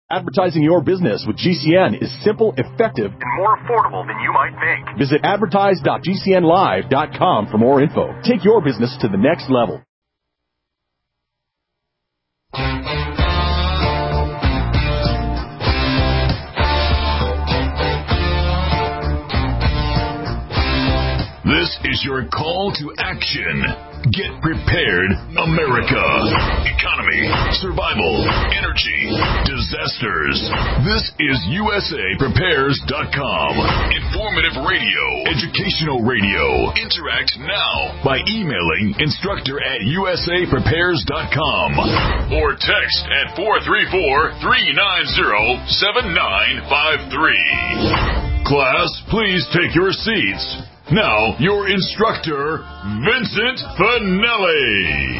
Advertising your business with GCN is simple, effective, and more affordable than you might think. Visit advertise.gcnlive.com for more info. Take your business to the next level. This is your call to action. Get prepared, America. Economy, survival, energy, disasters. This is USAPrepares.com. Informative radio, educational radio. Interact now by emailing instructor@USAPrepares.com or text at 434-390-7953. Class, please take your seats. Now, your instructor, Vincent Finelli.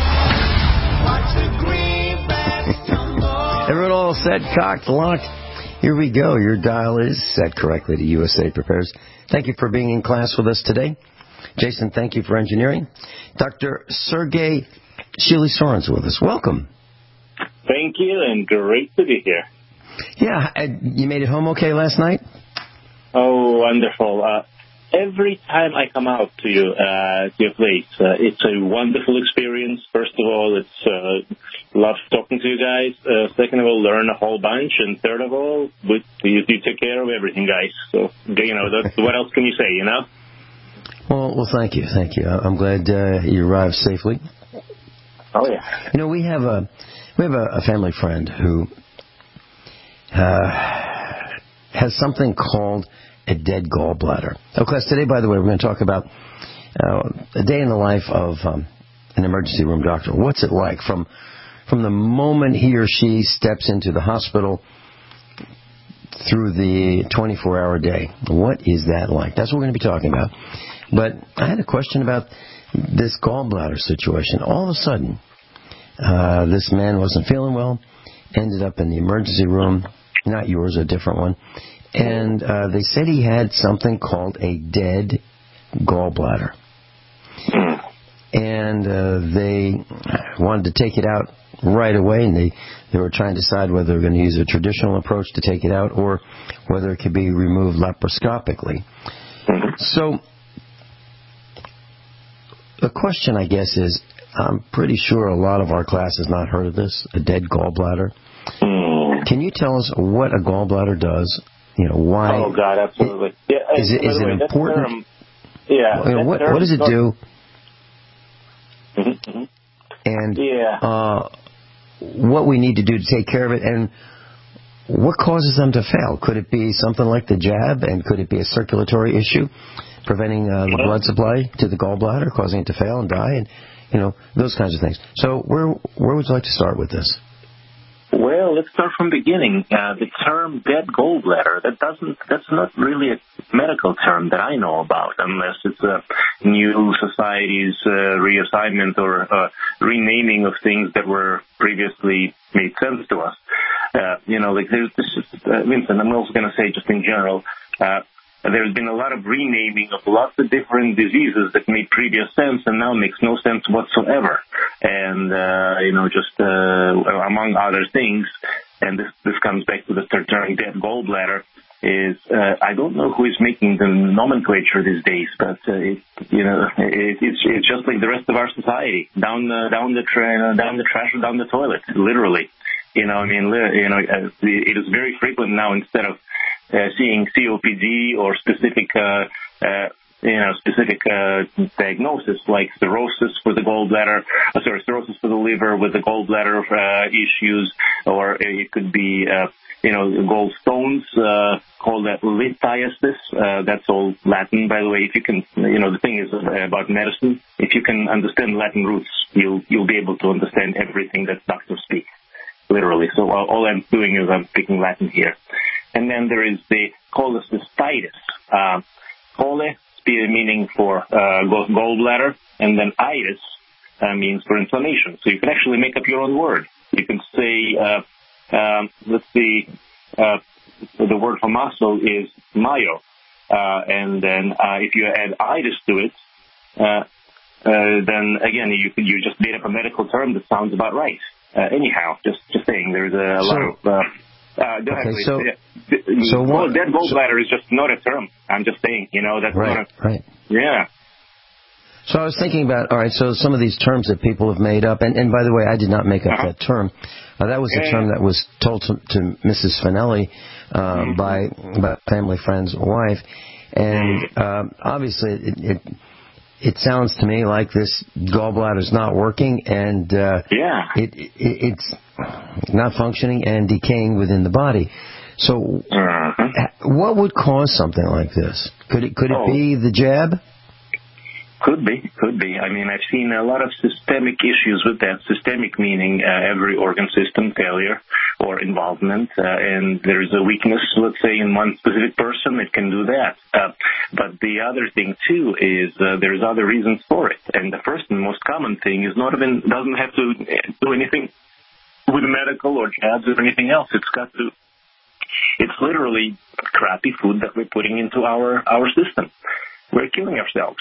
Everyone all set, cocked, locked? Here we go. Your dial is set correctly to USA Prepares. Thank you for being in class with us today. Jason, thank you for engineering. Dr. Sergey Shili-Soren's with us. Welcome. Thank you, and great to be here. Yeah, you made it home okay last night? Oh, wonderful. Every time I come out to your place, it's a wonderful experience. First of all, it's love talking to you guys. Second of all, learn a whole bunch. And third of all, you take care of everything, guys. So, what else can you say, you know? Well, thank you. I'm glad you arrived safely. Oh, yeah. You know, we have a family friend who has something called a dead gallbladder. Oh, class, today, by the way, we're going to talk about a day in the life of an emergency room doctor. What's it like from the moment he or she steps into the hospital through the 24-hour day? What is that like? That's what we're going to be talking about. But I had a question about this gallbladder situation. All of a sudden, this man wasn't feeling well, ended up in the emergency room, not yours, a different one. And they said he had something called a dead gallbladder. And they wanted to take it out right away, and they were trying to decide whether they were going to use a traditional approach to take it out or whether it could be removed laparoscopically. So the question, I guess, is, I'm pretty sure a lot of our class has not heard of this, a dead gallbladder. Can you tell us what a gallbladder does? You know, why? Oh, God, absolutely. Is it important? What does it do? Mm-hmm. And what we need to do to take care of it, and what causes them to fail? Could it be something like the jab, and could it be a circulatory issue preventing the blood supply to the gallbladder, causing it to fail and die, and those kinds of things? So where would you like to start with this? Well, let's start from the beginning. The term dead gallbladder, that's not really a medical term that I know about, unless it's a new society's reassignment or renaming of things that were previously made sense to us. Vincent, I'm also going to say just in general, there's been a lot of renaming of lots of different diseases that made previous sense and now makes no sense whatsoever. And, among other things, and this comes back to the term dead gallbladder, is I don't know who is making the nomenclature these days, but it's just like the rest of our society, down the trash or down the toilet, literally. It is very frequent now. Instead of seeing COPD or specific diagnosis like cirrhosis for the gallbladder, cirrhosis for the liver with the gallbladder issues, or it could be, gallstones, called lithiasis. That's all Latin, by the way. If you can, the thing is about medicine. If you can understand Latin roots, you'll be able to understand everything that doctors speak, literally. So all I'm doing is I'm speaking Latin here. And then there is the cholecystitis. Chole meaning for gallbladder, and then itis means for inflammation. So you can actually make up your own word. You can say, the word for muscle is myo. And then if you add itis to it, then again, you just made up a medical term that sounds about right. Anyhow, just saying, there's a lot of... Okay, so dead gallbladder is just not a term. I'm just saying, that's not a... Right. Yeah. So I was thinking about, all right, so some of these terms that people have made up, and by the way, I did not make up that term. That was a term that was told to Mrs. Finelli by a family friend's wife. And obviously it sounds to me like this gallbladder's not working, and it's not functioning and decaying within the body. So what would cause something like this? Could it be the jab? Could be. I mean, I've seen a lot of systemic issues with that. Systemic meaning every organ system failure or involvement, and there is a weakness, let's say, in one specific person. It can do that. But the other thing, too, is there's other reasons for it. And the first and most common thing is doesn't have to do anything with medical or jabs or anything else. It's literally crappy food that we're putting into our system. We're killing ourselves.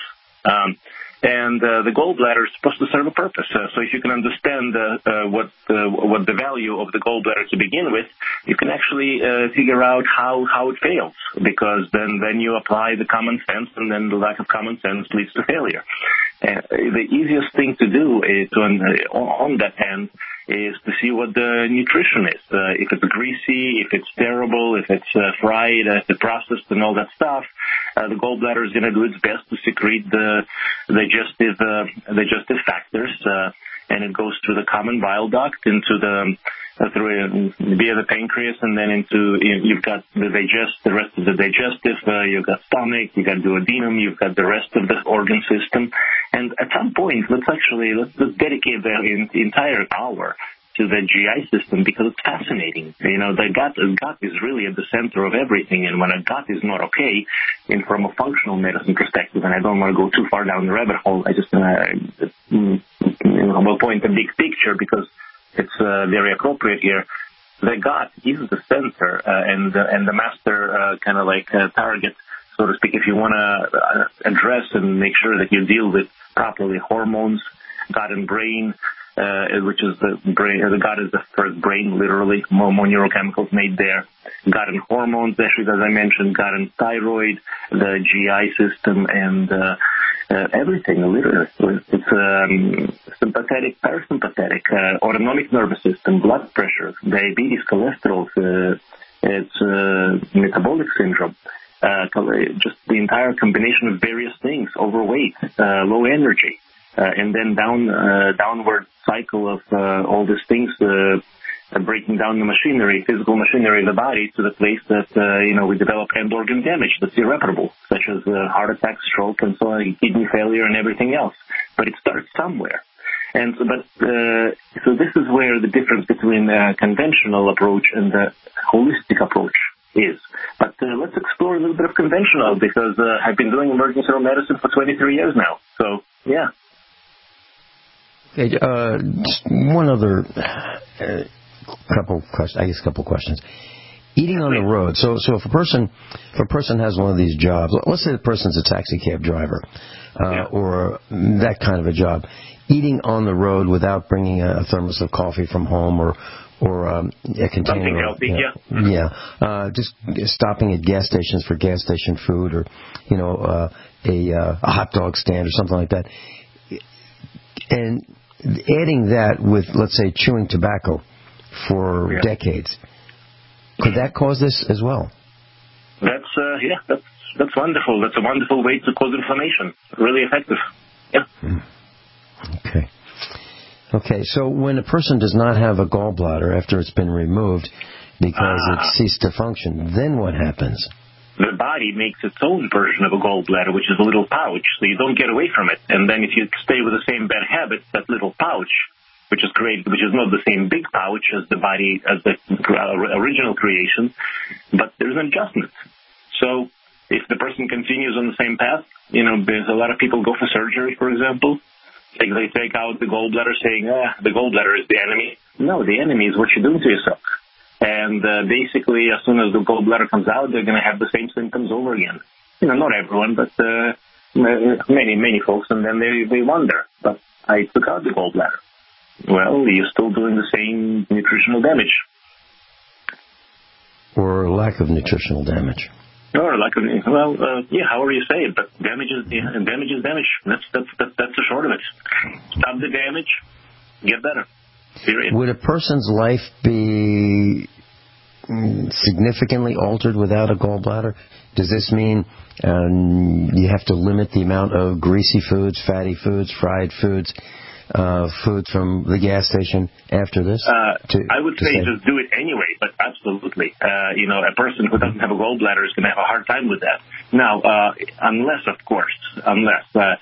And the gallbladder is supposed to serve a purpose. So if you can understand what the value of the gallbladder to begin with, you can actually figure out how it fails, because then you apply the common sense, and then the lack of common sense leads to failure. The easiest thing to do is on that end is to see what the nutrition is. If it's greasy, if it's terrible, if it's fried, if it's processed and all that stuff, the gallbladder is going to do its best to secrete the digestive factors, and it goes through the common bile duct into via the pancreas, and then you've got the rest of the digestive, you've got stomach, you've got duodenum, you've got the rest of the organ system. And at some point, let's dedicate the entire hour to the GI system, because it's fascinating. The gut is really at the center of everything, and when a gut is not okay, and from a functional medicine perspective, and I don't want to go too far down the rabbit hole, I just will point a big picture because it's very appropriate here. The gut is the center and the master target, so to speak, if you want to address and make sure that you deal with properly hormones, gut and brain, which is the brain. The gut is the first brain, literally. More neurochemicals made there. Gut and hormones, actually, as I mentioned, gut and thyroid, the GI system, and everything, literally. It's sympathetic, parasympathetic, autonomic nervous system, blood pressure, diabetes, cholesterol, it's metabolic syndrome. Just the entire combination of various things, overweight, low energy, and then downward cycle of all these things, breaking down the machinery, physical machinery of the body to the place that, we develop end organ damage that's irreparable, such as heart attack, stroke, and so on, kidney failure, and everything else. But it starts somewhere. And so this is where the difference between the conventional approach and the holistic approach is. But let's explore a little bit of conventional, because I've been doing emergency medicine for 23 years now. So, yeah. Okay, just one other couple questions. Eating on the road. So if a person has one of these jobs, let's say the person's a taxi cab driver, or that kind of a job, eating on the road without bringing a thermos of coffee from home or a container. Something healthy, just stopping at gas stations for gas station food, or a hot dog stand or something like that, and adding that with, let's say, chewing tobacco for decades, could that cause this as well? That's wonderful. That's a wonderful way to cause inflammation. Really effective. Yeah. Okay, so when a person does not have a gallbladder after it's been removed because it ceased to function, then what happens? The body makes its own version of a gallbladder, which is a little pouch, so you don't get away from it. And then if you stay with the same bad habits, that little pouch, which is not the same big pouch as the body, as the original creation, but there's an adjustment. So if the person continues on the same path, there's a lot of people go for surgery, for example. They take out the gallbladder saying, the gallbladder is the enemy. No, the enemy is what you're doing to yourself. And basically, as soon as the gallbladder comes out, they're going to have the same symptoms over again. Not everyone, but many folks. And then they wonder, but I took out the gallbladder. Well, you're still doing the same nutritional damage. lack of nutritional damage. Or however you say it, but damage is damage. That's the short of it. Stop the damage, get better. Period. Would a person's life be significantly altered without a gallbladder? Does this mean you have to limit the amount of greasy foods, fatty foods, fried foods, food from the gas station after this? I would say just do it anyway, but absolutely. A person who doesn't have a gallbladder is going to have a hard time with that. Now, unless I've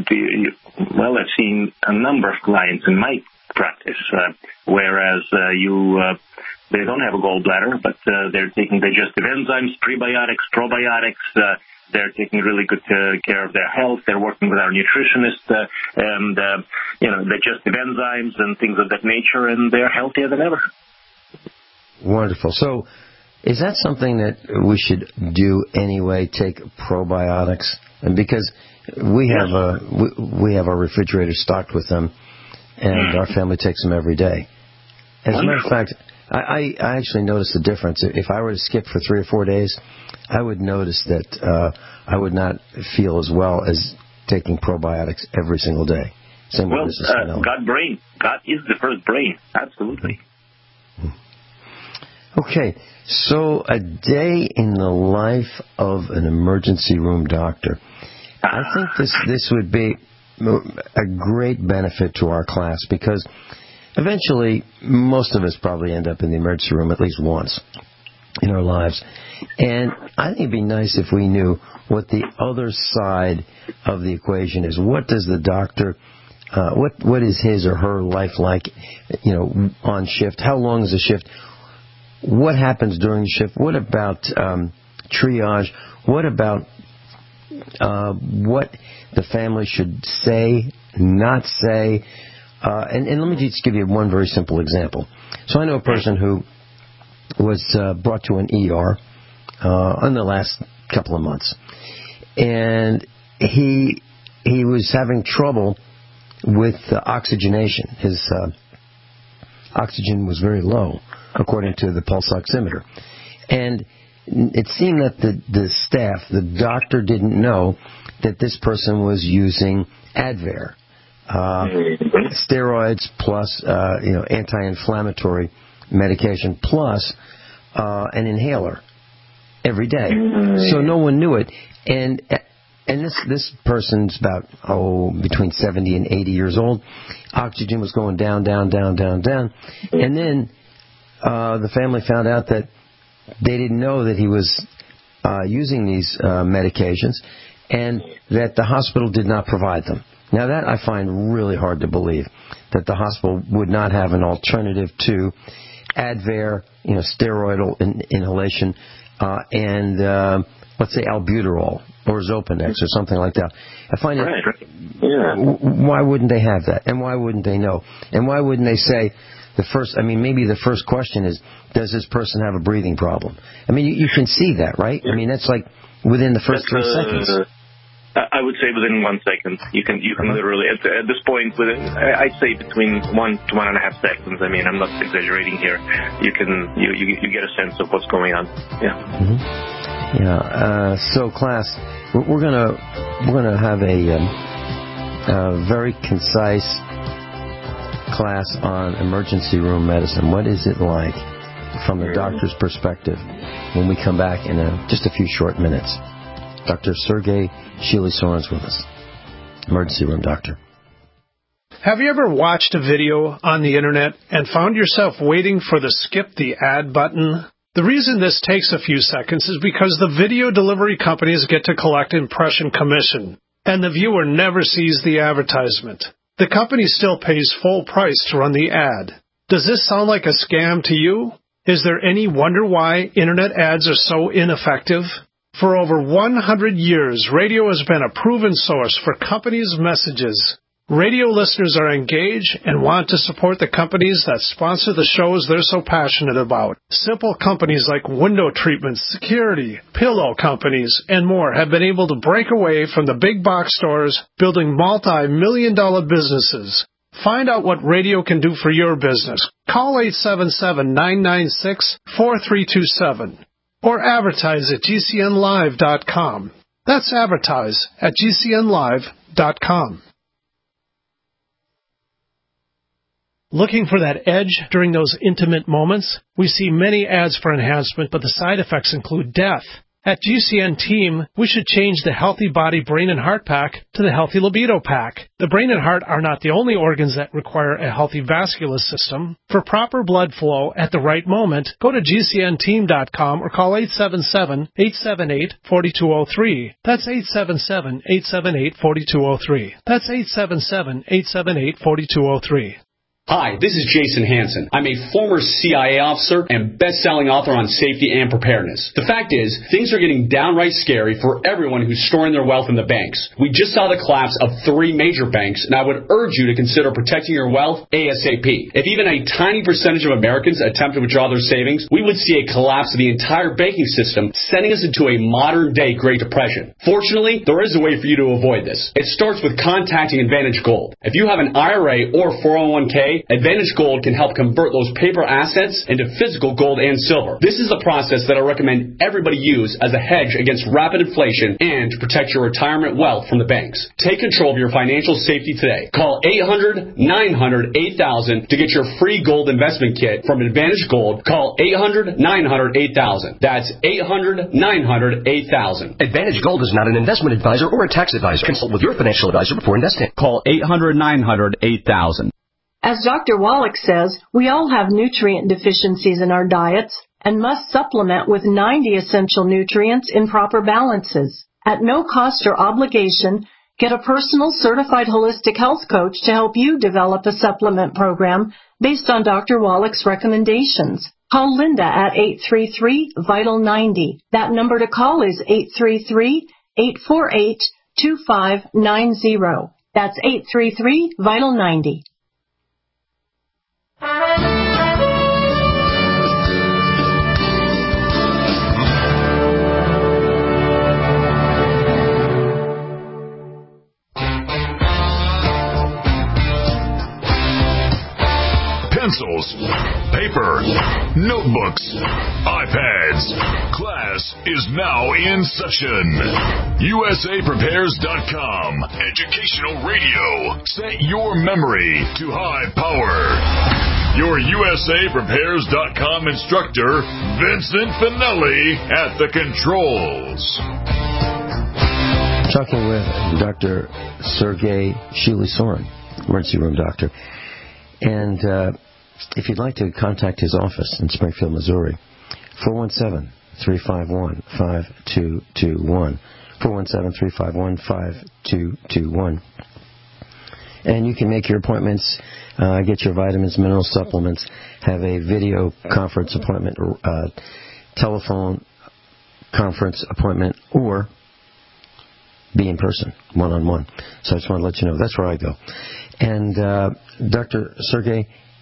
seen a number of clients in my practice, whereas they don't have a gallbladder, but they're taking digestive enzymes, prebiotics, probiotics. They're taking really good care of their health. They're working with our nutritionist and digestive enzymes and things of that nature, and they're healthier than ever. Wonderful. So is that something that we should do anyway, take probiotics? And because we have our refrigerator stocked with them, and our family takes them every day. As a matter of fact, I actually noticed the difference. If I were to skip for 3 or 4 days, I would notice that I would not feel as well as taking probiotics every single day. Same with Mrs. God-brain. God is the first brain. Absolutely. Okay, so a day in the life of an emergency room doctor. I think this would be a great benefit to our class, because eventually most of us probably end up in the emergency room at least once in our lives. And I think it'd be nice if we knew what the other side of the equation is. What does the doctor, what is his or her life like, on shift? How long is the shift? What happens during the shift? What about triage? What about what the family should say, not say? And let me just give you one very simple example. So I know a person who was brought to an ER in the last couple of months, and he was having trouble with oxygenation. His oxygen was very low, according to the pulse oximeter, and it seemed that the staff, the doctor, didn't know that this person was using Advair, steroids plus anti-inflammatory medication plus an inhaler every day. So no one knew it, and this person's about between 70 and 80 years old. Oxygen was going down, and then the family found out that they didn't know that he was using these medications, and that the hospital did not provide them. Now that I find really hard to believe, that the hospital would not have an alternative to Advair, steroidal inhalation, and let's say albuterol or Zopanex or something like that. I find why wouldn't they have that? And why wouldn't they know? And why wouldn't they say maybe the first question is, does this person have a breathing problem? I mean, you can see that, right? I mean, that's like within the first 3 seconds. I would say within 1 second. You can literally, at this point, I'd say between 1 to 1.5 seconds. I mean, I'm not exaggerating here. You get a sense of what's going on. Yeah. Mm-hmm. Yeah. So, class, we're gonna have a very concise class on emergency room medicine. What is it like from the doctor's perspective when we come back in just a few short minutes? Dr. Sergei Shili-Soren's with us, emergency room doctor. Have you ever watched a video on the internet and found yourself waiting for the skip the ad button? The reason this takes a few seconds is because the video delivery companies get to collect impression commission, and the viewer never sees the advertisement. The company still pays full price to run the ad. Does this sound like a scam to you? Is there any wonder why internet ads are so ineffective? For over 100 years, radio has been a proven source for companies' messages. Radio listeners are engaged and want to support the companies that sponsor the shows they're so passionate about. Simple companies like window treatments, security, pillow companies, and more have been able to break away from the big box stores, building multi-million-dollar businesses. Find out what radio can do for your business. Call 877-996-4327. or advertise at GCNlive.com. That's advertise at GCNlive.com. Looking for that edge during those intimate moments? We see many ads for enhancement, but the side effects include death. At GCN Team, we should change the Healthy Body, Brain, and Heart Pack to the Healthy Libido Pack. The brain and heart are not the only organs that require a healthy vascular system. For proper blood flow at the right moment, go to GCNteam.com or call 877-878-4203. That's 877-878-4203. That's 877-878-4203. Hi, this is Jason Hansen. I'm a former CIA officer and best-selling author on safety and preparedness. The fact is, things are getting downright scary for everyone who's storing their wealth in the banks. We just saw the collapse of 3 major banks, and I would urge you to consider protecting your wealth ASAP. If even a tiny percentage of Americans attempt to withdraw their savings, we would see a collapse of the entire banking system, sending us into a modern-day Great Depression. Fortunately, there is a way for you to avoid this. It starts with contacting Advantage Gold. If you have an IRA or 401k, Advantage Gold can help convert those paper assets into physical gold and silver. This is the process that I recommend everybody use as a hedge against rapid inflation and to protect your retirement wealth from the banks. Take control of your financial safety today. Call 800-900-8000 to get your free gold investment kit from Advantage Gold. Call 800-900-8000. That's 800-900-8000. Advantage Gold is not an investment advisor or a tax advisor. Consult with your financial advisor before investing. Call 800-900-8000. As Dr. Wallach says, we all have nutrient deficiencies in our diets and must supplement with 90 essential nutrients in proper balances. At no cost or obligation, get a personal certified holistic health coach to help you develop a supplement program based on Dr. Wallach's recommendations. Call Linda at 833-VITAL-90. That number to call is 833-848-2590. That's 833-VITAL-90. Pencils, paper, notebooks, iPads. Class is now in session. USAPrepares.com. Educational radio. Set your memory to high power. Your USAPrepares.com instructor, Vincent Finelli, at the controls. Talking with Dr. Sergei Shuli-Soren, emergency room doctor. And if you'd like to contact his office in Springfield, Missouri, 417-351-5221. 417-351-5221. And you can make your appointments, get your vitamins, mineral supplements, have a video conference appointment, telephone conference appointment, or be in person, one-on-one. So I just want to let you know, that's where I go. And Dr. Sergei,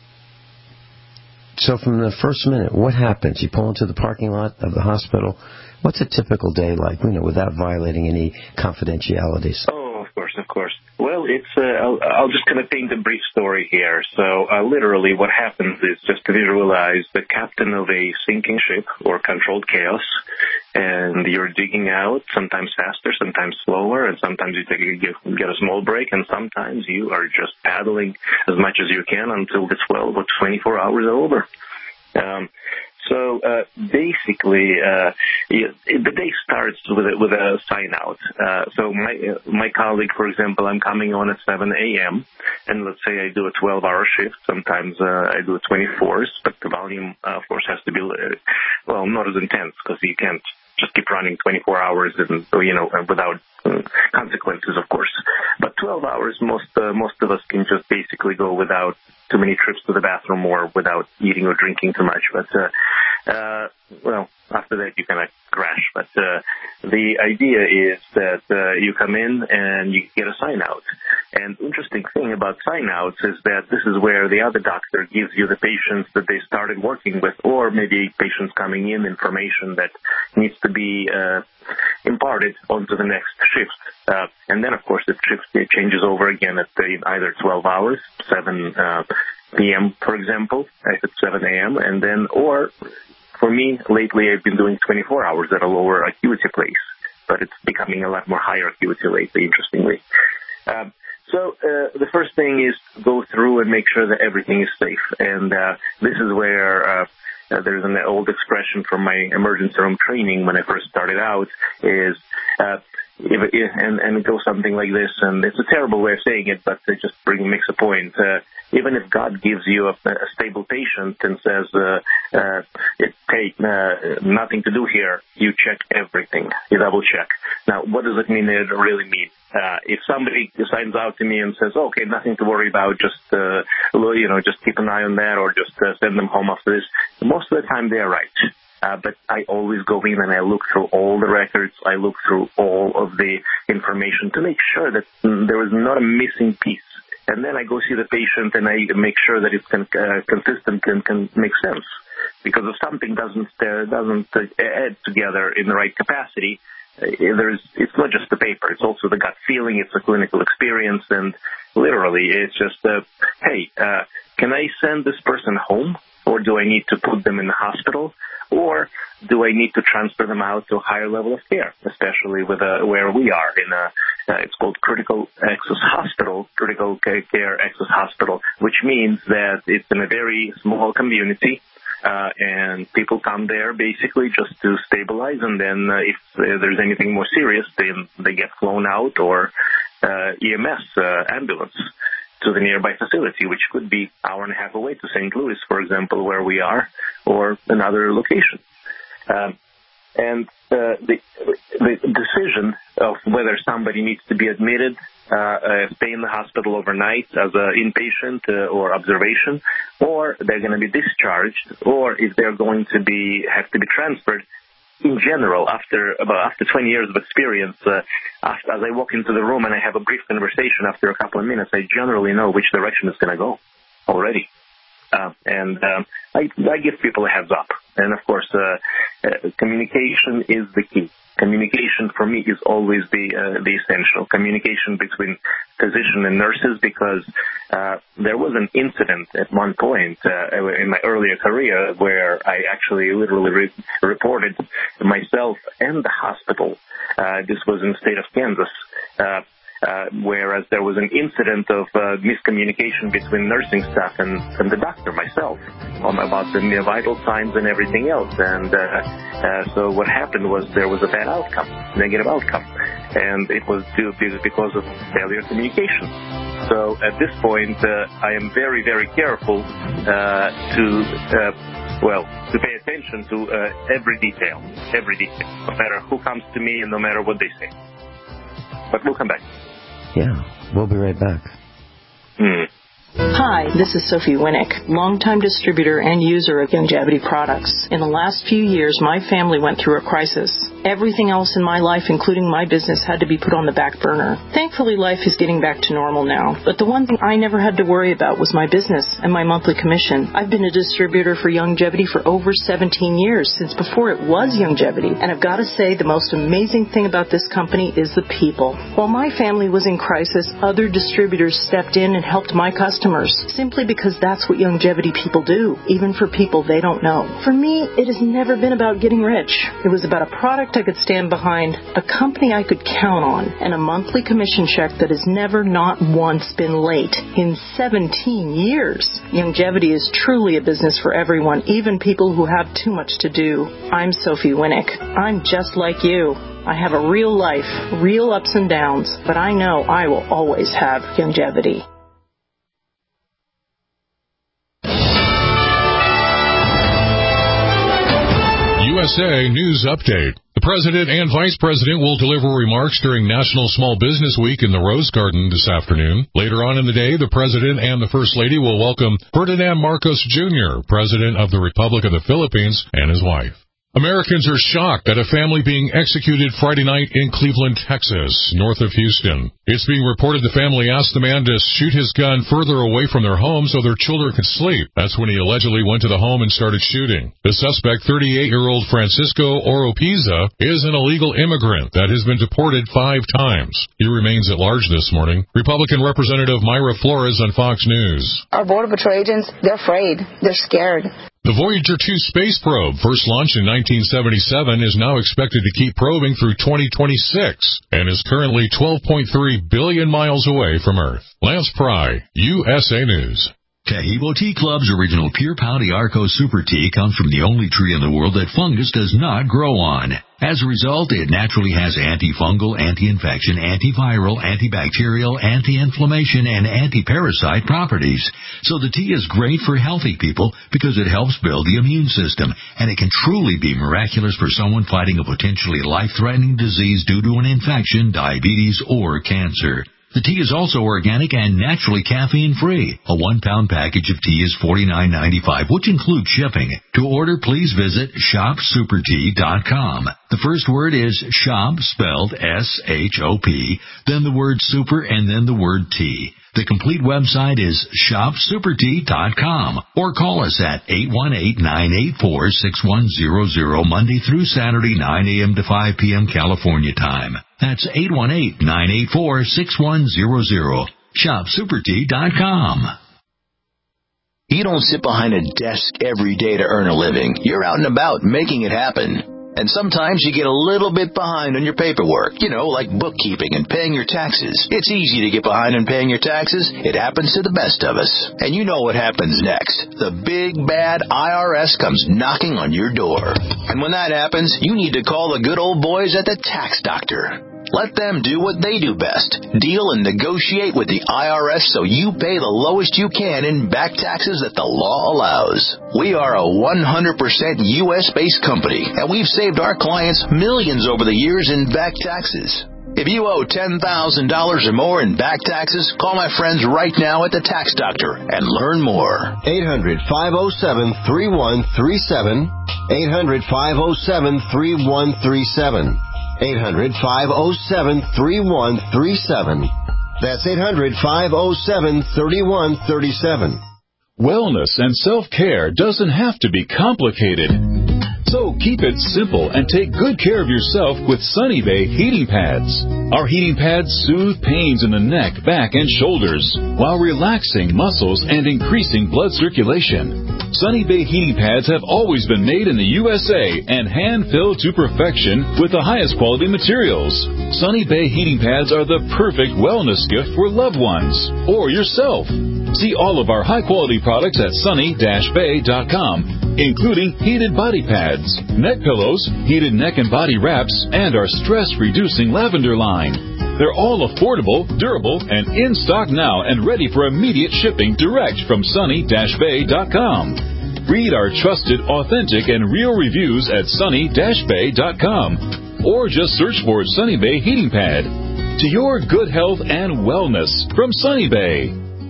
so from the first minute, what happens? You pull into the parking lot of the hospital. What's a typical day like, without violating any confidentialities? Oh, of course. Well, it's I'll just kind of paint a brief story here. So literally what happens is just to visualize the captain of a sinking ship or controlled chaos, and you're digging out, sometimes faster, sometimes slower, and sometimes you get a small break, and sometimes you are just paddling as much as you can until the 12 or 24 hours are over. So basically, the day starts with a sign out. So my colleague, for example, I'm coming on at 7 a.m. and let's say I do a 12-hour shift. Sometimes I do a 24s, but the volume, of course, has to be not as intense because you can't just keep running 24 hours and without consequences, of course. But 12 hours, most of us can just basically go without too many trips to the bathroom or without eating or drinking too much. But after that you kind of crash. But the idea is that you come in and you get a sign out. And interesting thing about sign outs is that this is where the other doctor gives you the patients that they started working with, or maybe patients coming in, information that needs to be imparted onto the next shift. And then, of course, the shift changes over again at either 12 hours, 7 p.m., for example, at 7 a.m., and then, or For me, lately I've been doing 24 hours at a lower acuity place, but it's becoming a lot more higher acuity lately, interestingly. So the first thing is go through and make sure that everything is safe. And this is where there's an old expression from my emergency room training when I first started out is, and it goes something like this, and it's a terrible way of saying it, but it just makes a point. Even if God gives you a stable patient and says, hey, nothing to do here, you check everything. You double check. Now, what does it mean? It really mean? If somebody signs out to me and says, okay, nothing to worry about, just keep an eye on that or just send them home after this, most of the time they're right. But I always go in and I look through all the records. I look through all of the information to make sure that there is not a missing piece. And then I go see the patient and I make sure that it's consistent and can make sense. Because if something doesn't add together in the right capacity, it's not just the paper. It's also the gut feeling. It's a clinical experience. And literally, it's just, hey, can I send this person home? Or do I need to put them in the hospital? Or do I need to transfer them out to a higher level of care, especially with where we are in it's called critical access care access hospital, which means that it's in a very small community, and people come there basically just to stabilize, and then if there's anything more serious, then they get flown out or EMS ambulance to the nearby facility, which could be an hour and a half away to St. Louis, for example, where we are, or another location. And the decision of whether somebody needs to be admitted, stay in the hospital overnight as an inpatient or observation, or they're going to be discharged, or if they're going to have to be transferred. In general, after 20 years of experience, as I walk into the room and I have a brief conversation after a couple of minutes, I generally know which direction it's going to go already. And I give people a heads up. And, of course, communication is the key. Communication for me is always the essential. Communication between physician and nurses, because there was an incident at one point in my earlier career where I actually literally reported myself and the hospital. This was in the state of Kansas. Whereas there was an incident of miscommunication between nursing staff and the doctor, myself, about the vital signs and everything else. And so what happened was there was a bad outcome, negative outcome, and it was because of failure of communication. So at this point, I am very, very careful to pay attention to every detail, no matter who comes to me and no matter what they say. But we'll come back. Yeah, we'll be right back. Hi, this is Sophie Winnick, longtime distributor and user of Youngevity products. In the last few years, my family went through a crisis. Everything else in my life, including my business, had to be put on the back burner. Thankfully, life is getting back to normal now. But the one thing I never had to worry about was my business and my monthly commission. I've been a distributor for Youngevity for over 17 years, since before it was Youngevity. And I've got to say, the most amazing thing about this company is the people. While my family was in crisis, other distributors stepped in and helped my customers, simply because that's what Youngevity people do, even for people they don't know. For me, it has never been about getting rich. It was about a product I could stand behind, a company I could count on, and a monthly commission check that has never not once been late in 17 years. Youngevity is truly a business for everyone, even people who have too much to do. I'm Sophie Winnick. I'm just like you. I have a real life, real ups and downs, but I know I will always have Youngevity. USA News Update. The President and Vice President will deliver remarks during National Small Business Week in the Rose Garden this afternoon. Later on in the day, the President and the First Lady will welcome Ferdinand Marcos Jr., President of the Republic of the Philippines, and his wife. Americans are shocked at a family being executed Friday night in Cleveland, Texas, north of Houston. It's being reported the family asked the man to shoot his gun further away from their home so their children could sleep. That's when he allegedly went to the home and started shooting. The suspect, 38-year-old Francisco Oropeza, is an illegal immigrant that has been deported 5 times. He remains at large this morning. Republican Representative Mayra Flores on Fox News. Our Border Patrol agents, they're afraid. They're scared. The Voyager 2 space probe, first launched in 1977, is now expected to keep probing through 2026 and is currently 12.3 billion miles away from Earth. Lance Pry, USA News. Tahibo Tea Club's original Pure Pouty Arco Super Tea comes from the only tree in the world that fungus does not grow on. As a result, it naturally has antifungal, anti-infection, antiviral, antibacterial, anti-inflammation, and anti-parasite properties. So the tea is great for healthy people because it helps build the immune system, and it can truly be miraculous for someone fighting a potentially life-threatening disease due to an infection, diabetes, or cancer. The tea is also organic and naturally caffeine-free. A 1-pound package of tea is $49.95, which includes shipping. To order, please visit shopsupertea.com. The first word is shop, spelled S-H-O-P, then the word super, and then the word tea. The complete website is shopsupertea.com, or call us at 818-984-6100 Monday through Saturday, 9 a.m. to 5 p.m. California time. That's 818-984-6100. Shopsupertea.com. You don't sit behind a desk every day to earn a living. You're out and about making it happen. And sometimes you get a little bit behind on your paperwork, like bookkeeping and paying your taxes. It's easy to get behind on paying your taxes. It happens to the best of us. And you know what happens next. The big, bad IRS comes knocking on your door. And when that happens, you need to call the good old boys at the Tax Doctor. Let them do what they do best. Deal and negotiate with the IRS so you pay the lowest you can in back taxes that the law allows. We are a 100% U.S.-based company, and we've saved our clients millions over the years in back taxes. If you owe $10,000 or more in back taxes, call my friends right now at the Tax Doctor and learn more. 800-507-3137. 800-507-3137. 800-507-3137. That's 800-507-3137. Wellness and self-care doesn't have to be complicated. So keep it simple and take good care of yourself with Sunny Bay heating pads. Our heating pads soothe pains in the neck, back, and shoulders while relaxing muscles and increasing blood circulation. Sunny Bay heating pads have always been made in the USA and hand-filled to perfection with the highest quality materials. Sunny Bay heating pads are the perfect wellness gift for loved ones or yourself. See all of our high-quality products at sunny-bay.com, including heated body pads, neck pillows, heated neck and body wraps, and our stress-reducing lavender line. They're all affordable, durable, and in stock now and ready for immediate shipping direct from sunny-bay.com. Read our trusted, authentic, and real reviews at sunny-bay.com, or just search for Sunny Bay Heating Pad. To your good health and wellness from Sunny Bay.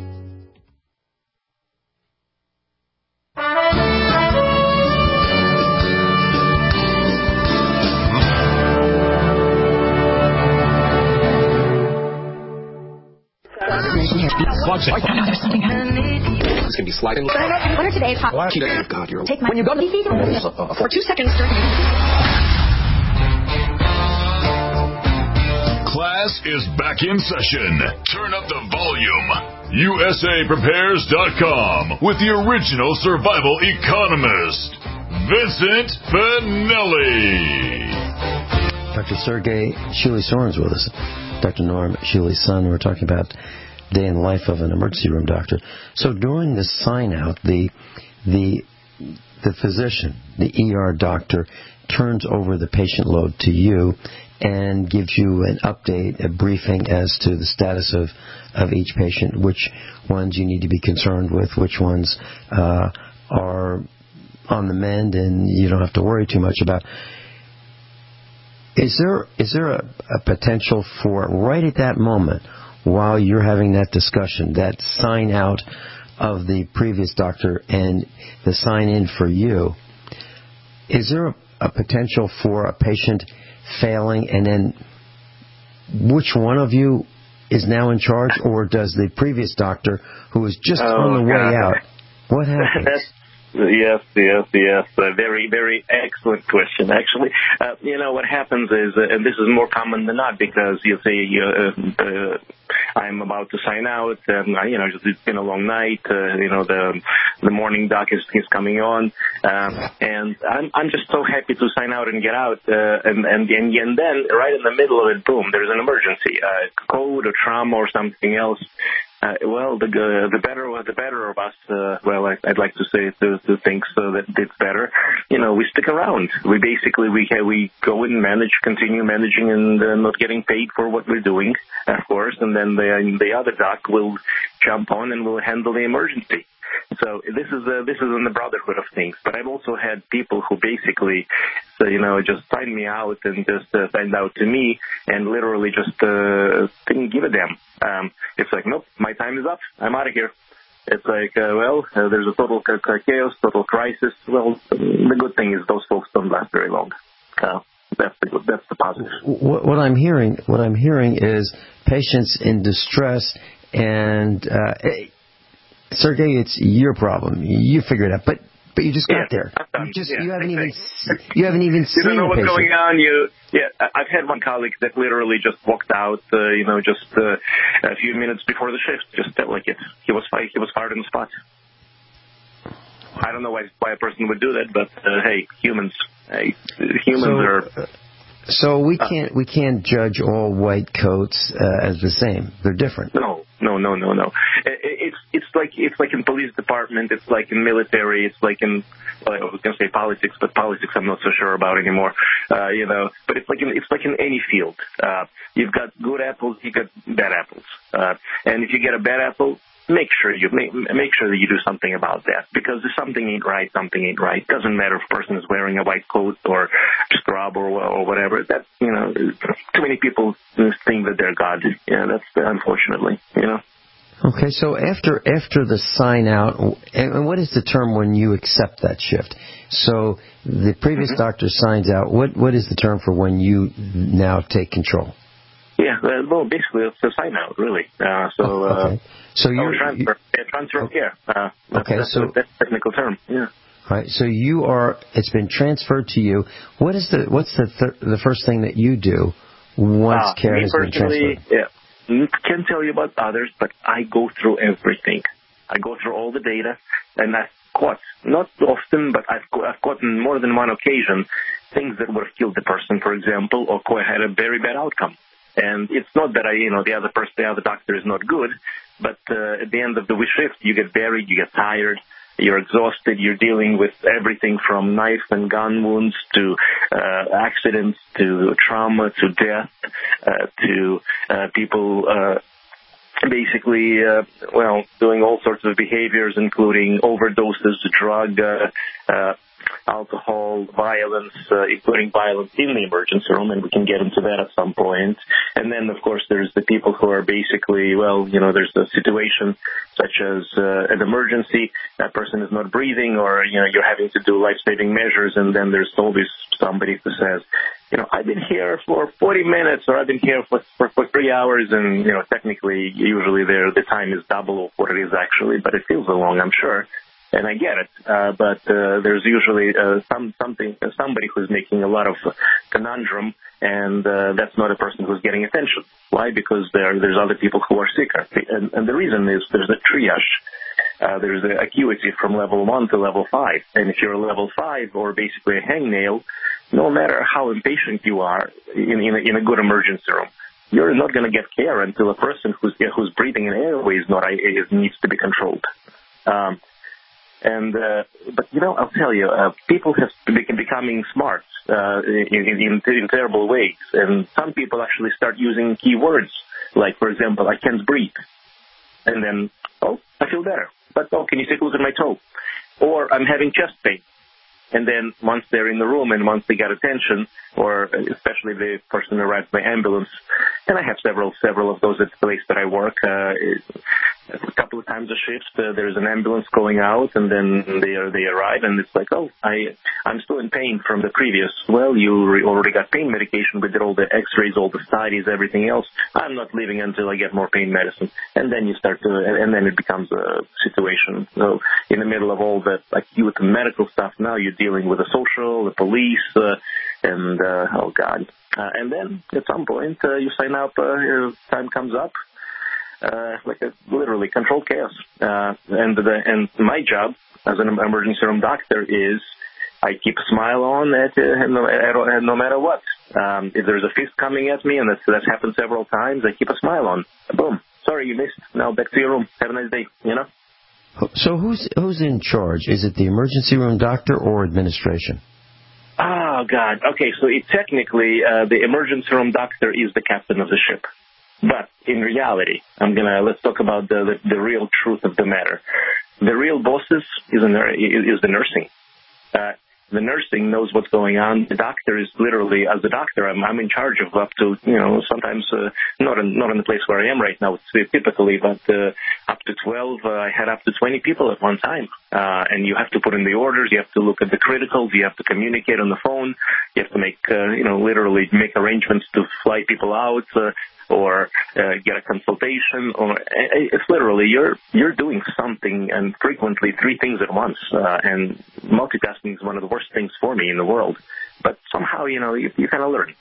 It's going to be sliding. What are today's hot? God, you're take my when you go to for 2 seconds. Class is back in session. Turn up the volume. USAPrepares.com with the original survival economist, Vincent Finelli. Dr. Sergey Shuli-Soren's with us. Dr. Norm Shuli's son. We're talking about day in the life of an emergency room doctor. So during the sign out, the physician, the ER doctor, turns over the patient load to you and gives you an update, a briefing as to the status of each patient, which ones you need to be concerned with, which ones are on the mend and you don't have to worry too much about. Is there a potential for, right at that moment, while you're having that discussion, that sign out of the previous doctor and the sign in for you, is there a potential for a patient failing, and then which one of you is now in charge, or does the previous doctor, who was just on the way out, what happens? Yes. Very, very excellent question, actually. What happens is, and this is more common than not, because you say I'm about to sign out, and, it's been a long night, the morning doc is coming on, and I'm just so happy to sign out and get out, and then right in the middle of it, boom, there's an emergency, code or trauma or something else. The better of us. I'd like to say to think so that it's better. We stick around. We basically we go and continue managing, and not getting paid for what we're doing, of course. And then the other doc will jump on and will handle the emergency. So this is in the brotherhood of things. But I've also had people who basically, just signed me out and just signed out to me, and literally just didn't give a damn. It's like, nope, my time is up. I'm out of here. It's like, there's a total chaos, total crisis. Well, the good thing is those folks don't last very long. That's the positive. What I'm hearing is patients in distress, and Sergey, it's your problem. You figure it out, but you just got there. You haven't even seen you don't know what's patient. going on. I've had one colleague that literally just walked out, just a few minutes before the shift, just like it. He was fired on the spot. I don't know why a person would do that, but hey, humans are. So we can't judge all white coats as the same. They're different. No. It's like in police department. It's like in military. It's like in I was going to say politics, but politics I'm not so sure about anymore. But it's like in any field. You've got good apples, you got bad apples, and if you get a bad apple, make sure that you do something about that, because if something ain't right, something ain't right. Doesn't matter if a person is wearing a white coat or scrub or whatever. That's too many people think that they're God. That's unfortunately. Okay, so after the sign out, and what is the term when you accept that shift? So the previous doctor signs out. What is the term for when you now take control? Yeah, basically it's a sign out, really. Okay. So transfer of care. That's the technical term. Yeah. All right. So it's been transferred to you. What's the first thing that you do once care has been transferred? Yeah. Can't tell you about others, but I go through everything. I go through all the data, and I've caught, not often, but I've caught on more than one occasion, things that would have killed the person, for example, or had a very bad outcome. And it's not that the other doctor is not good, but at the end of the shift, you get buried, you get tired, you're exhausted, you're dealing with everything from knife and gun wounds to accidents to trauma to death to people basically, doing all sorts of behaviors, including overdoses, drug, alcohol, violence, including violence in the emergency room, and we can get into that at some point. And then, of course, there's the people who are basically, there's a situation such as an emergency, that person is not breathing, or, you're having to do life-saving measures, and then there's always somebody who says, I've been here for 40 minutes, or I've been here for 3 hours, and, technically, usually the time is double of what it is actually, but it feels long, I'm sure. And I get it, but there's usually somebody who's making a lot of conundrum, and that's not a person who's getting attention. Why? Because there's other people who are sicker, and the reason is there's a triage. There's an acuity from level 1 to level 5, and if you're a level 5 or basically a hangnail, no matter how impatient you are in a good emergency room, you're not going to get care until a person who's breathing in airways needs to be controlled. But I'll tell you, people have been becoming smart in terrible ways, and some people actually start using keywords, like, for example, I can't breathe, and then, I feel better, but can you take a look at my toe? Or I'm having chest pain. And then once they're in the room and once they get attention, or especially if the person arrives by ambulance, and I have several of those at the place that I work, a couple of times a shift, there's an ambulance going out, and then they arrive, and it's like, oh, I'm still in pain from the previous. Well, you already got pain medication. We did all the X-rays, all the studies, everything else. I'm not leaving until I get more pain medicine. And then and then it becomes a situation. So in the middle of all that acute medical stuff, now you're dealing with the social, the police, and oh God. And then at some point you sign up. Time comes up. Literally controlled chaos. And my job as an emergency room doctor is I keep a smile on no matter what. If there's a fist coming at me, and that's happened several times, I keep a smile on. Boom. Sorry, you missed. Now back to your room. Have a nice day. So who's in charge? Is it the emergency room doctor or administration? Oh God. Okay, so technically the emergency room doctor is the captain of the ship. But in reality, let's talk about the real truth of the matter. The real bosses is the nursing. The nursing knows what's going on. The doctor is literally, as a doctor, I'm in charge of up to, sometimes not in the place where I am right now, typically, but up to 12. I had up to 20 people at one time, and you have to put in the orders. You have to look at the criticals. You have to communicate on the phone. You have to make, literally make arrangements to fly people out. Or get a consultation, or it's literally you're doing something, and frequently 3 things at once. And multitasking is one of the worst things for me in the world. But somehow, you kind of learn.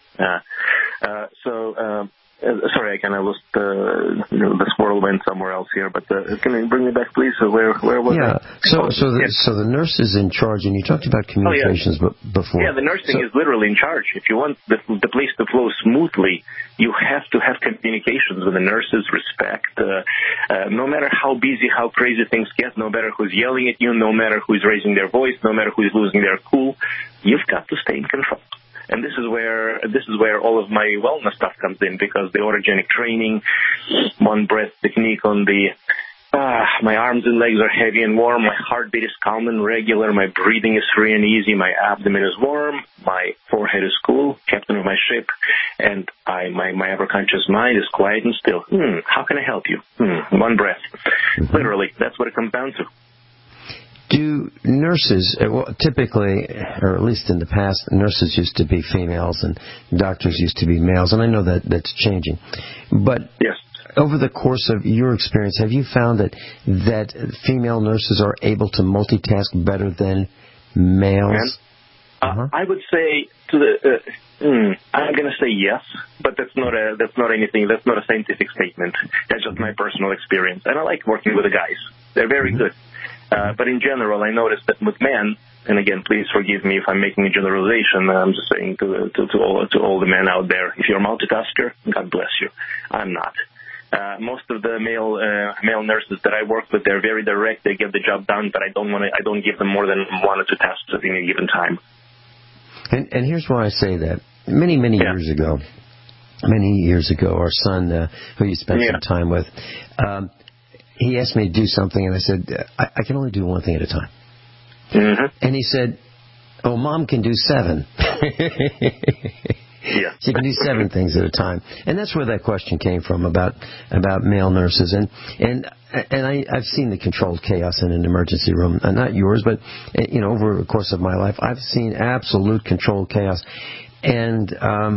Sorry, I kind of lost the squirrel went somewhere else here. But can you bring me back, please? So where was I? So the nurse is in charge, and you talked about communications before. Yeah, the nursing is literally in charge. If you want the place to flow smoothly, you have to have communications with the nurses, respect. No matter how busy, how crazy things get, no matter who's yelling at you, no matter who's raising their voice, no matter who's losing their cool, you've got to stay in control. And this is where all of my wellness stuff comes in, because the autogenic training, one breath technique on my arms and legs are heavy and warm, my heartbeat is calm and regular, my breathing is free and easy, my abdomen is warm, my forehead is cool, captain of my ship, and my ever-conscious mind is quiet and still. How can I help you? One breath. Literally, that's what it comes down to. Do nurses, typically, or at least in the past, nurses used to be females and doctors used to be males, and I know that's changing. But yes. Over the course of your experience, have you found that female nurses are able to multitask better than males? I would say I'm going to say yes, but that's not a scientific statement. That's just my personal experience, and I like working with the guys. They're very good. But in general, I noticed that with men, and again, please forgive me if I'm making a generalization. I'm just saying to all the men out there, if you're a multitasker, God bless you. I'm not. Most of the male nurses that I work with, they're very direct. They get the job done, but I don't give them more than 1 or 2 tasks at any given time. And here's why I say that. Many years ago, our son, who you spent some time with, he asked me to do something, and I said, I can only do one thing at a time. Mm-hmm. And he said, oh, Mom can do 7. Yeah. She can do 7 things at a time. And that's where that question came from about male nurses. And I've seen the controlled chaos in an emergency room. Not yours, but over the course of my life, I've seen absolute controlled chaos. And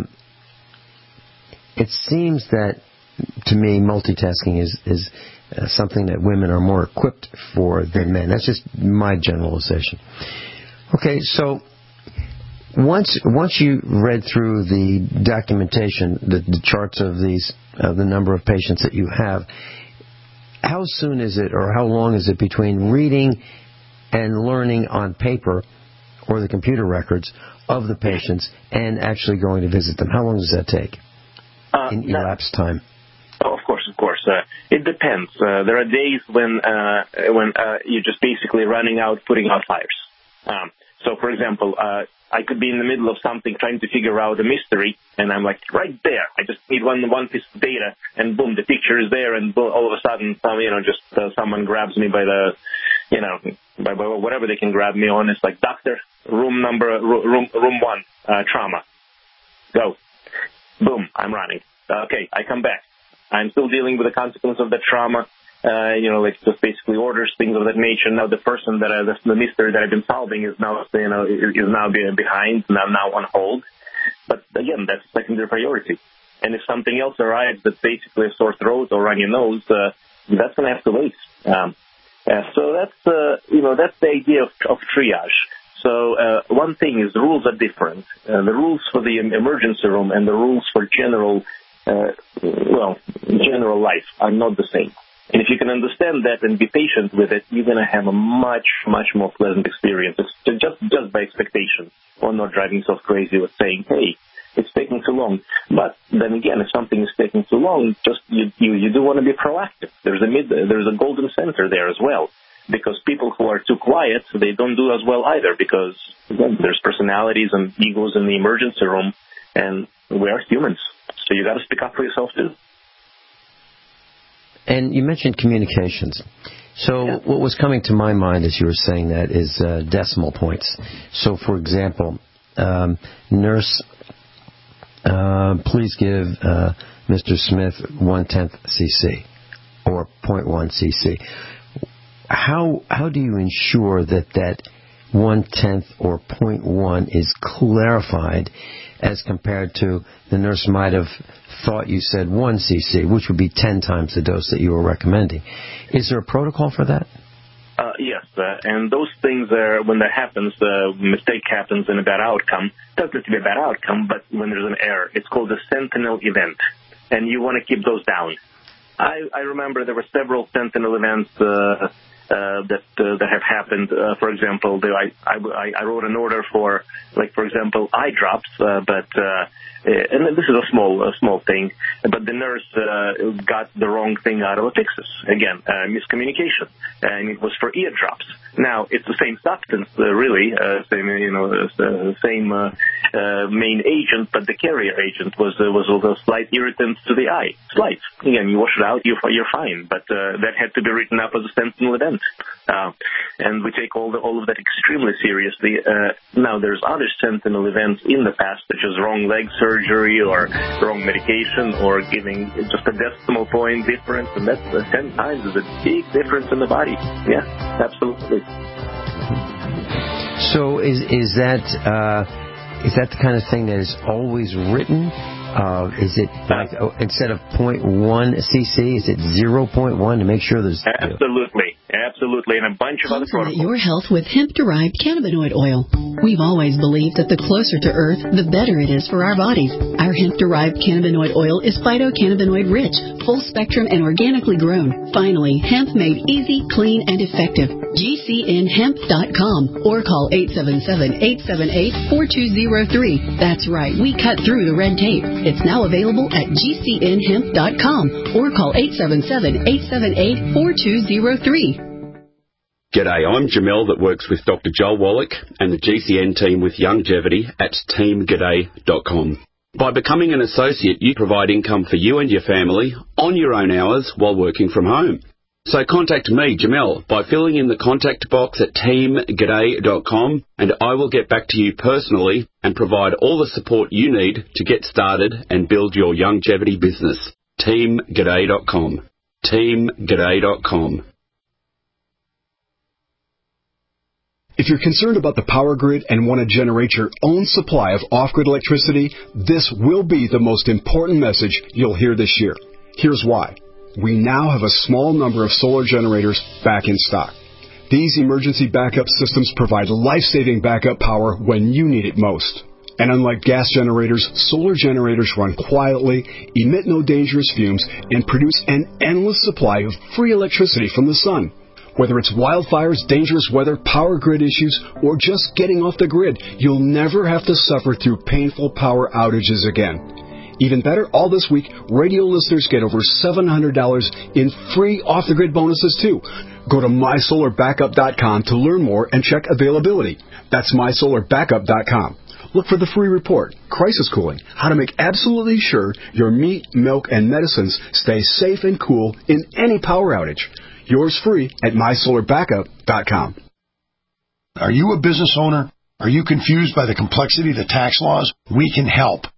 it seems that, to me, multitasking is something that women are more equipped for than men. That's just my generalization. Okay, so once you read through the documentation, the charts of the number of patients that you have, how soon is it, or how long is it between reading and learning on paper or the computer records of the patients and actually going to visit them? How long does that take in elapsed time? Oh, of course. It depends. There are days when you're just basically running out, putting out fires. So, for example, I could be in the middle of something trying to figure out a mystery, and I'm like, right there. I just need one piece of data, and boom, the picture is there, and boom, all of a sudden, someone grabs me by by whatever they can grab me on. It's like, doctor, room 1, trauma. Go. Boom, I'm running. Okay, I come back. I'm still dealing with the consequence of the trauma. like just basically orders, things of that nature. Now the person the mystery that I've been solving is now, is now behind, now on hold. But again, that's secondary priority. And if something else arrives that's basically a sore throat or runny nose, that's going to have to wait. So that's the idea of triage. So one thing is the rules are different. The rules for the emergency room and the rules for general life are not the same. And if you can understand that and be patient with it, you're going to have a much, much more pleasant experience. It's just by expectation, or not driving yourself crazy with saying, hey, it's taking too long. But then again, if something is taking too long, just you do want to be proactive. There's a golden center there as well. Because people who are too quiet, they don't do as well either, because again, there's personalities and egos in the emergency room, and we are humans. So you got to speak up for yourself too. And you mentioned communications. So what was coming to my mind as you were saying that is decimal points. So, for example, nurse, please give Mr. Smith 1/10 cc or 0.1 cc. How do you ensure that 1/10 or 0.1 is clarified as compared to the nurse might have thought you said 1 cc, which would be 10 times the dose that you were recommending? Is there a protocol for that? Yes, and those things are, when that happens, mistake happens in a bad outcome. It doesn't have to be a bad outcome, but when there's an error, it's called a sentinel event, and you want to keep those down. I remember there were several sentinel events that have happened. For example, I wrote an order for, like, for example, eye drops, and this is a small thing, but the nurse got the wrong thing out of a Pyxis. Again, miscommunication, and it was for ear drops. Now it's the same substance, really, same main agent, but the carrier agent was a slight irritant to the eye. Slight. Again, you wash it out, you're fine, but that had to be written up as a sentinel event. And we take all of that extremely seriously. Now, there's other sentinel events in the past, such as wrong leg surgery or wrong medication or giving just a decimal point difference, and that's 10 times is a big difference in the body. Yeah, absolutely. So is that the kind of thing that is always written? Is it like instead of 0.1 cc, is it 0.1 to make sure there's... Absolutely, and a bunch of other protocols. Your health with hemp-derived cannabinoid oil. We've always believed that the closer to Earth, the better it is for our bodies. Our hemp-derived cannabinoid oil is phytocannabinoid rich, full spectrum, and organically grown. Finally, hemp made easy, clean, and effective. GCNhemp.com or call 877-878-4203. That's right, we cut through the red tape. It's now available at GCNhemp.com or call 877-878-4203. G'day, I'm Jamel that works with Dr. Joel Wallach and the GCN team with Youngevity at teamg'day.com. By becoming an associate, you provide income for you and your family on your own hours while working from home. So contact me, Jamel, by filling in the contact box at teamg'day.com, and I will get back to you personally and provide all the support you need to get started and build your Youngevity business. teamg'day.com. teamg'day.com. If you're concerned about the power grid and want to generate your own supply of off-grid electricity, this will be the most important message you'll hear this year. Here's why. We now have a small number of solar generators back in stock. These emergency backup systems provide life-saving backup power when you need it most. And unlike gas generators, solar generators run quietly, emit no dangerous fumes, and produce an endless supply of free electricity from the sun. Whether it's wildfires, dangerous weather, power grid issues, or just getting off the grid, you'll never have to suffer through painful power outages again. Even better, all this week, radio listeners get over $700 in free off-the-grid bonuses, too. Go to mysolarbackup.com to learn more and check availability. That's mysolarbackup.com. Look for the free report, Crisis Cooling, how to make absolutely sure your meat, milk, and medicines stay safe and cool in any power outage. Yours free at mysolarbackup.com. Are you a business owner? Are you confused by the complexity of the tax laws? We can help.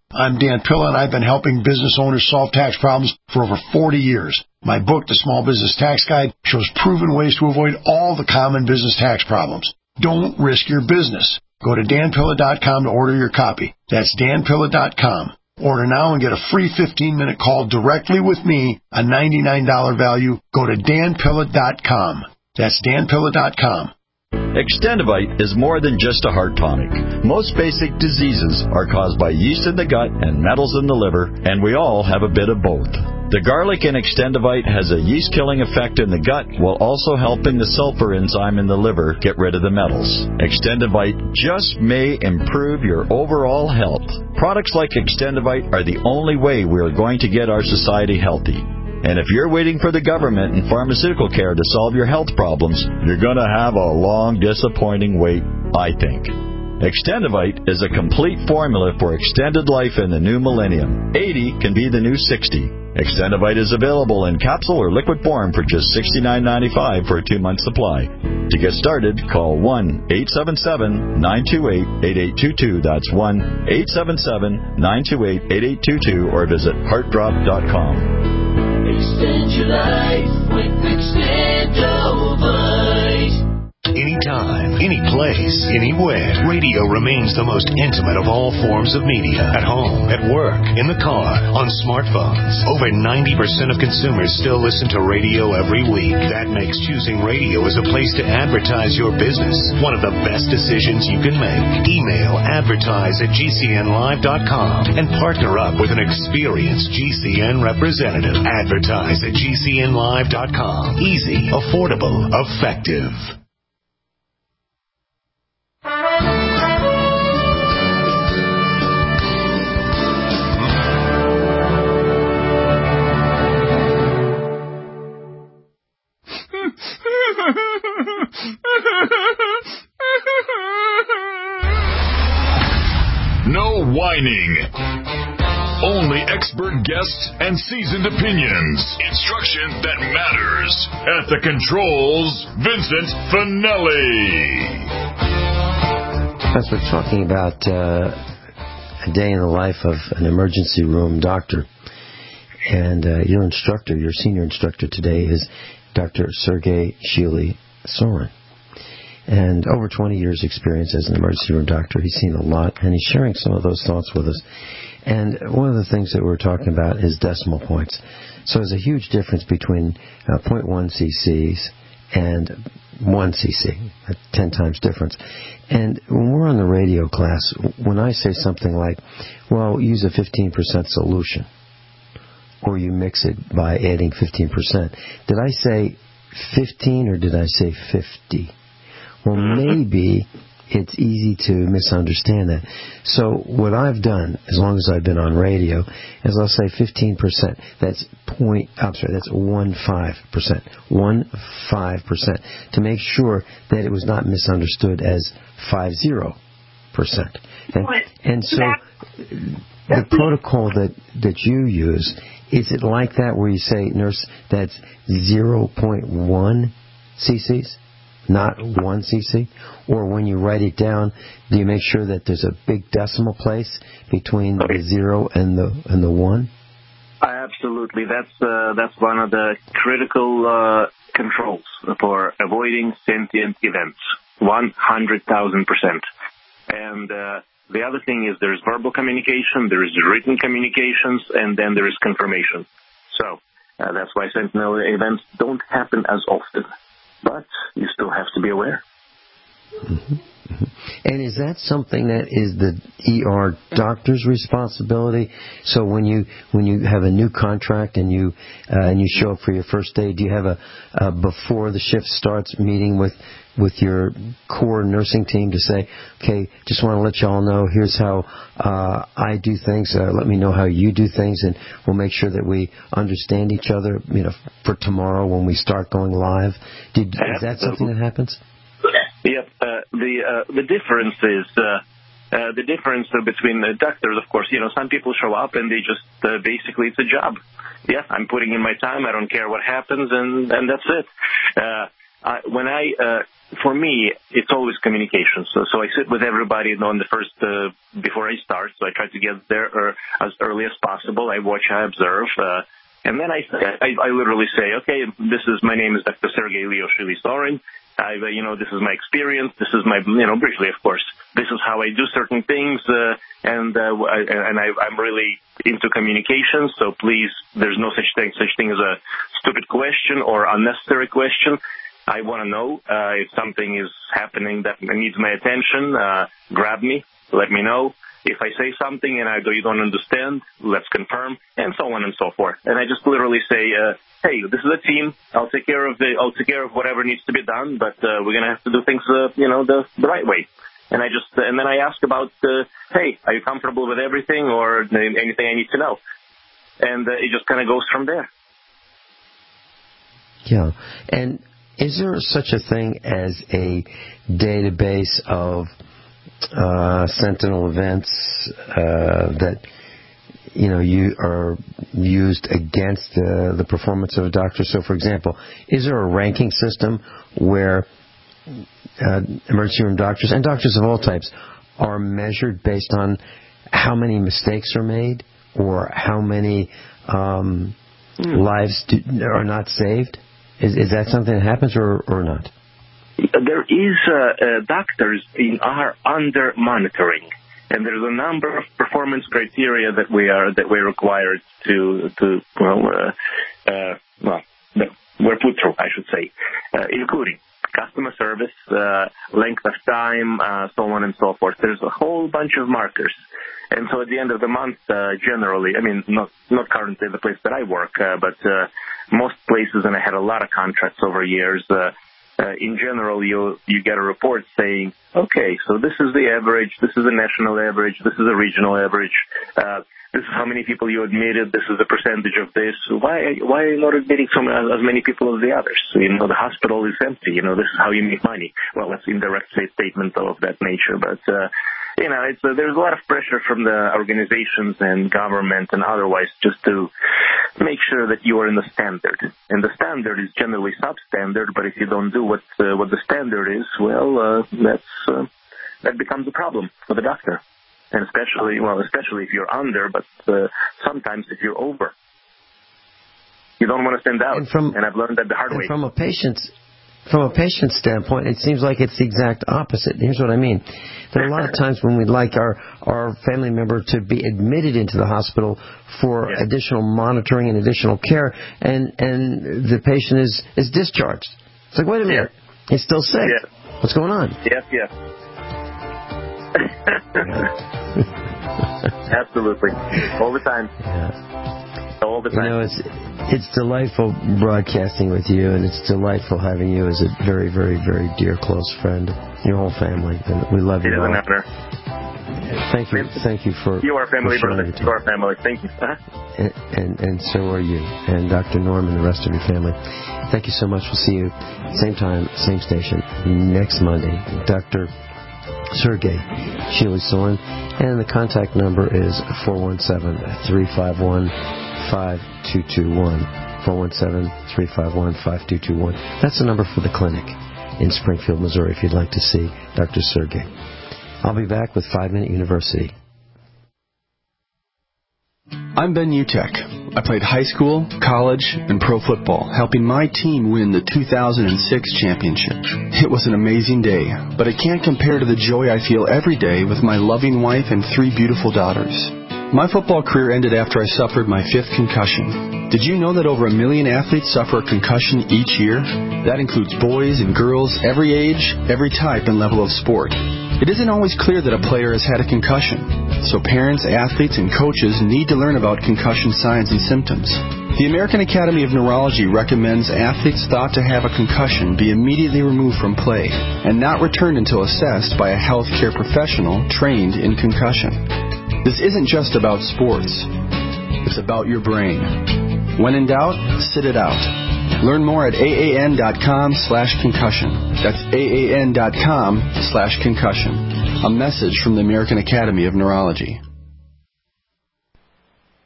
I'm Dan Pilla, and I've been helping business owners solve tax problems for over 40 years. My book, The Small Business Tax Guide, shows proven ways to avoid all the common business tax problems. Don't risk your business. Go to danpilla.com to order your copy. That's danpilla.com. Order now and get a free 15-minute call directly with me, a $99 value. Go to danpilla.com. That's danpilla.com. Extendivite is more than just a heart tonic. Most basic diseases are caused by yeast in the gut and metals in the liver, and we all have a bit of both. The garlic in Extendivite has a yeast-killing effect in the gut while also helping the sulfur enzyme in the liver get rid of the metals. Extendivite just may improve your overall health. Products like Extendivite are the only way we are going to get our society healthy. And if you're waiting for the government and pharmaceutical care to solve your health problems, you're going to have a long, disappointing wait, I think. Extendivite is a complete formula for extended life in the new millennium. 80 can be the new 60. Extendivite is available in capsule or liquid form for just $69.95 for a 2-month supply. To get started, call 1-877-928-8822. That's 1-877-928-8822 or visit heartdrop.com. Extend your life with Extendivite. Anytime, any place, anywhere, radio remains the most intimate of all forms of media. At home, at work, in the car, on smartphones. Over 90% of consumers still listen to radio every week. That makes choosing radio as a place to advertise your business one of the best decisions you can make. Email advertise@gcnlive.com and partner up with an experienced GCN representative. Advertise at gcnlive.com. Easy, affordable, effective. No whining. Only expert guests and seasoned opinions. Instruction that matters. At the controls, Vincent Finelli. As we're talking about a day in the life of an emergency room doctor, and your instructor, your senior instructor today is Dr. Sergei Shili Soren. And over 20 years' experience as an emergency room doctor, he's seen a lot, and he's sharing some of those thoughts with us. And one of the things that we're talking about is decimal points. So there's a huge difference between 0.1 cc's and 1 cc, a 10 times difference. And when we're on the radio class, when I say something like, well, use a 15% solution, or you mix it by adding 15%, did I say 15 or did I say 50? Well, maybe it's easy to misunderstand that. So what I've done, as long as I've been on radio, is I'll say 15%. That's 15%. 15%. To make sure that it was not misunderstood as 50%. And so the protocol that you use, is it like that where you say, nurse, that's 0.1 cc's? Not 1 cc? Or when you write it down, do you make sure that there's a big decimal place between the 0 and the 1? Absolutely. That's one of the critical controls for avoiding sentient events. 100,000%. And the other thing is there's verbal communication, there is written communications, and then there is confirmation. So that's why sentinel events don't happen as often. But you still have to be aware. Mm-hmm. Mm-hmm. And is that something that is the ER doctor's responsibility? So when you have a new contract and you show up for your first day, do you have a before the shift starts meeting with your core nursing team to say, okay, just want to let you all know, here's how I do things. Let me know how you do things, and we'll make sure that we understand each other, for tomorrow when we start going live. Is that something that happens? Yep. The difference is the difference between the doctors. Of course, some people show up and they just basically it's a job. Yeah, I'm putting in my time. I don't care what happens, and that's it. When I for me, it's always communication. So I sit with everybody on the first, before I start. So I try to get there as early as possible. I watch, I observe. And then I literally say, okay, my name is Dr. Sergei Lioshvili Sorin. This is my experience. This is my, briefly, of course, this is how I do certain things. I'm really into communication. So please, there's no such thing as a stupid question or unnecessary question. I want to know if something is happening that needs my attention. Grab me, let me know. If I say something and you don't understand, let's confirm, and so on and so forth. And I just literally say, hey, this is a team. I'll take care of whatever needs to be done, but we're gonna have to do things, the right way. And then I ask about, hey, are you comfortable with everything or anything I need to know? And it just kind of goes from there. Yeah, and is there such a thing as a database of sentinel events that you are used against the performance of a doctor? So, for example, is there a ranking system where emergency room doctors and doctors of all types are measured based on how many mistakes are made or how many lives are not saved? Is that something that happens or not? There is doctors are under monitoring, and there's a number of performance criteria that we're required to we're put through, I should say, including customer service, length of time, so on and so forth. There's a whole bunch of markers. And so at the end of the month, generally, not currently the place that I work, but most places, and I had a lot of contracts over years, in general, you get a report saying, okay, so this is the average, this is the national average, this is the regional average, this is how many people you admitted, this is the percentage of this. Why are you not admitting as many people as the others? The hospital is empty. This is how you make money. Well, that's indirect statement of that nature, but there's a lot of pressure from the organizations and government and otherwise just to make sure that you are in the standard. And the standard is generally substandard, but if you don't do what the standard is, well, that becomes a problem for the doctor. And especially if you're under, but sometimes if you're over. You don't want to stand out, and I've learned that the hard way. From a patient's standpoint, it seems like it's the exact opposite. Here's what I mean. There are a lot of times when we'd like our family member to be admitted into the hospital for additional monitoring and additional care, and the patient is discharged. It's like, wait a minute, he's still sick. Yeah. What's going on? Yes. Absolutely. All the time. Yeah. All the time. It's delightful broadcasting with you, and it's delightful having you as a very, very, very dear close friend. Your whole family. And we love you all. It is an honor. Thank you for... You are family, brother. You are family. Thank you. And so are you. And Dr. Norm and the rest of your family. Thank you so much. We'll see you same time, same station, next Monday. Dr. Sergei Shili-Sorin, and the contact number is 417-351-5221. 417-351-5221. That's the number for the clinic in Springfield, Missouri, if you'd like to see Dr. Sergei. I'll be back with 5 Minute University. I'm Ben Utek. I played high school, college, and pro football, helping my team win the 2006 championship. It was an amazing day, but it can't compare to the joy I feel every day with my loving wife and 3 beautiful daughters. My football career ended after I suffered my 5th concussion. Did you know that over 1 million athletes suffer a concussion each year? That includes boys and girls, every age, every type and level of sport. It isn't always clear that a player has had a concussion, so parents, athletes, and coaches need to learn about concussion signs and symptoms. The American Academy of Neurology recommends athletes thought to have a concussion be immediately removed from play and not returned until assessed by a healthcare professional trained in concussion. This isn't just about sports. It's about your brain. When in doubt, sit it out. Learn more at AAN.com/concussion. That's AAN.com/concussion. A message from the American Academy of Neurology.